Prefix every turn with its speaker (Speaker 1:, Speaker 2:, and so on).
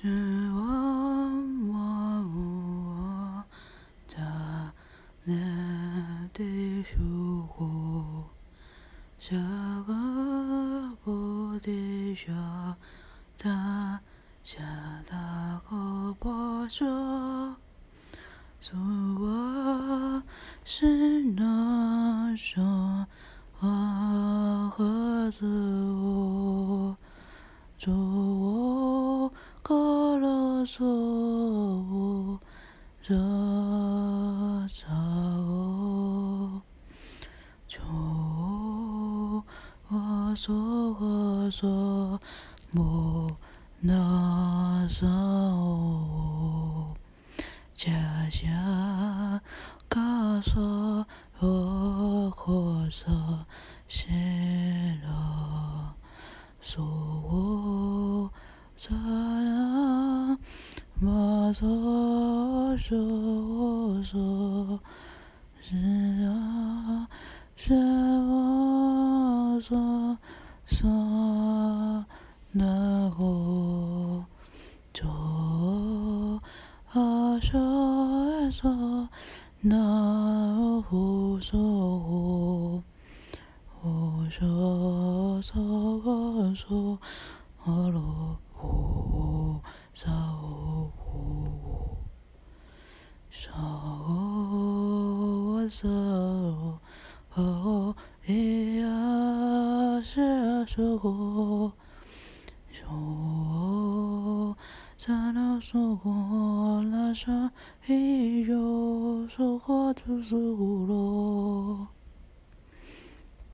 Speaker 1: 是我的你的守护，下个不的下的下的个不说，是我是那说我和自我。做我高了所这我就我所和所不那所家下高所我和所是了所我在那马所说说是啊是我所说那个就说说那无所我说说个说阿罗呼萨呼萨我萨哦咿呀是说说在那说过那啥，一有说话就是无罗。